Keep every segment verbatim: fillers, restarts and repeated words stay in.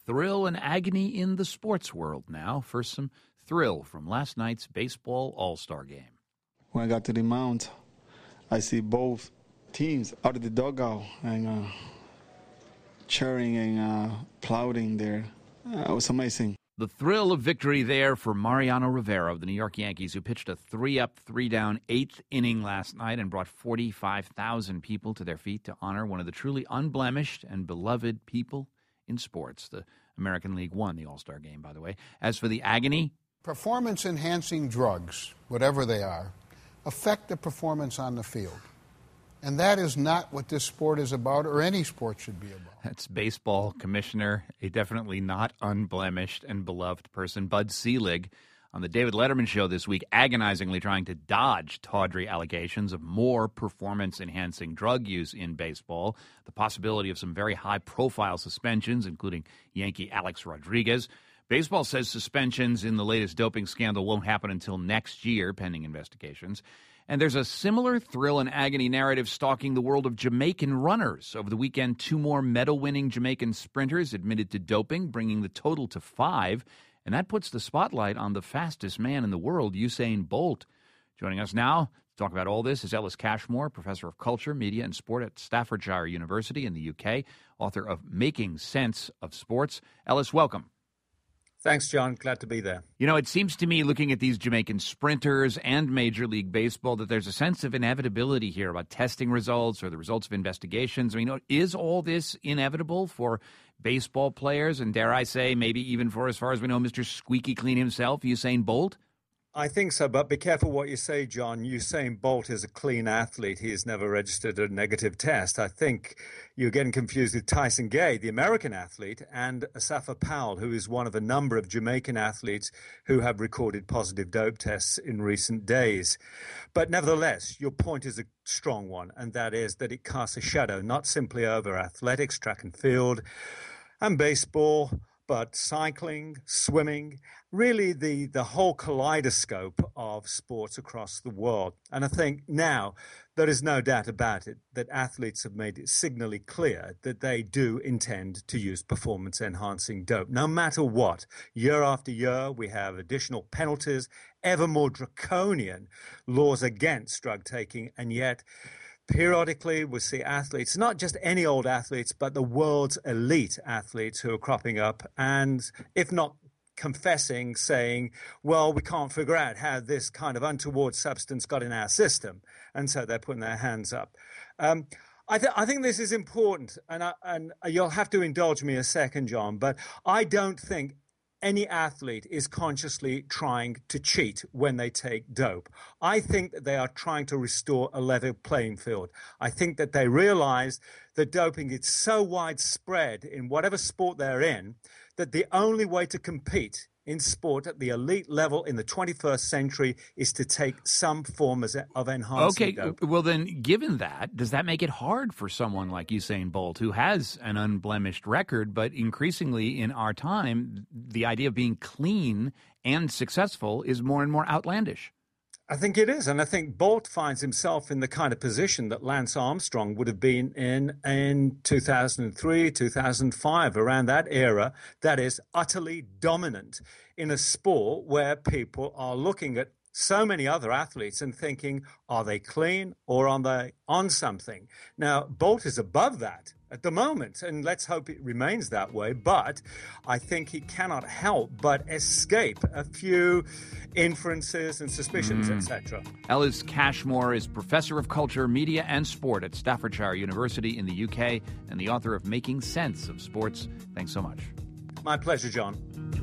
thrill and agony in the sports world now. First, some thrill from last night's baseball all-star game. When I got to the mound, I see both teams out of the dugout and uh, cheering and uh, applauding there. Uh, it was amazing. The thrill of victory there for Mariano Rivera of the New York Yankees, who pitched a three-up, three-down, eighth inning last night and brought forty-five thousand people to their feet to honor one of the truly unblemished and beloved people in sports. The American League won the All-Star game, by the way. As for the agony, performance-enhancing drugs, whatever they are, affect the performance on the field. And that is not what this sport is about, or any sport should be about. That's baseball commissioner, a definitely not unblemished and beloved person, Bud Selig, on the David Letterman show this week, agonizingly trying to dodge tawdry allegations of more performance-enhancing drug use in baseball, the possibility of some very high-profile suspensions, including Yankee Alex Rodriguez. Baseball says suspensions in the latest doping scandal won't happen until next year, pending investigations. And there's a similar thrill and agony narrative stalking the world of Jamaican runners. Over the weekend, two more medal-winning Jamaican sprinters admitted to doping, bringing the total to five. And that puts the spotlight on the fastest man in the world, Usain Bolt. Joining us now to talk about all this is Ellis Cashmore, professor of culture, media, and sport at Staffordshire University in the U K, author of Making Sense of Sports. Ellis, welcome. Thanks, John. Glad to be there. You know, it seems to me, looking at these Jamaican sprinters and Major League Baseball, that there's a sense of inevitability here about testing results or the results of investigations. I mean, is all this inevitable for baseball players and, dare I say, maybe even for, as far as we know, Mister Squeaky Clean himself, Usain Bolt? I think so, but be careful what you say, John. Usain Bolt is a clean athlete. He has never registered a negative test. I think you're getting confused with Tyson Gay, the American athlete, and Asafa Powell, who is one of a number of Jamaican athletes who have recorded positive dope tests in recent days. But nevertheless, your point is a strong one, and that is that it casts a shadow not simply over athletics, track and field, and baseball, but cycling, swimming, really the, the whole kaleidoscope of sports across the world. And I think now there is no doubt about it that athletes have made it signally clear that they do intend to use performance-enhancing dope. No matter what, year after year, we have additional penalties, ever more draconian laws against drug taking, and yet periodically, we see athletes, not just any old athletes, but the world's elite athletes who are cropping up and, if not confessing, saying, well, we can't figure out how this kind of untoward substance got in our system. And so they're putting their hands up. Um, I, th- I think this is important, and, I, and you'll have to indulge me a second, John, but I don't think any athlete is consciously trying to cheat when they take dope. I think that they are trying to restore a level playing field. I think that they realize that doping is so widespread in whatever sport they're in that the only way to compete in sport at the elite level in the twenty-first century is to take some form of enhancing Okay, dope. Well then, given that, does that make it hard for someone like Usain Bolt, who has an unblemished record, but increasingly in our time, the idea of being clean and successful is more and more outlandish? I think it is, and I think Bolt finds himself in the kind of position that Lance Armstrong would have been in in two thousand three, two thousand five, around that era, that is utterly dominant in a sport where people are looking at so many other athletes and thinking, are they clean or are they on something? Now, Bolt is above that at the moment, and let's hope it remains that way, but I think he cannot help but escape a few inferences and suspicions, mm. et cetera. Ellis Cashmore is professor of culture, media, and sport at Staffordshire University in the U K and the author of Making Sense of Sports. Thanks so much. My pleasure, John.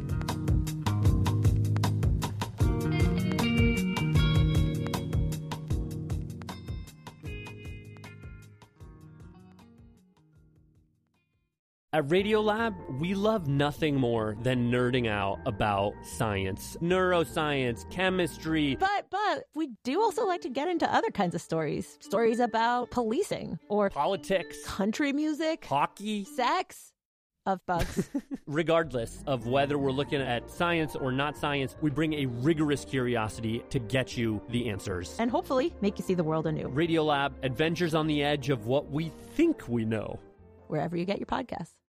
At Radiolab, we love nothing more than nerding out about science, neuroscience, chemistry. But, but, we do also like to get into other kinds of stories. Stories about policing or politics, country music, hockey, sex, of bugs. Regardless of whether we're looking at science or not science, we bring a rigorous curiosity to get you the answers. And hopefully make you see the world anew. Radiolab, adventures on the edge of what we think we know. Wherever you get your podcasts.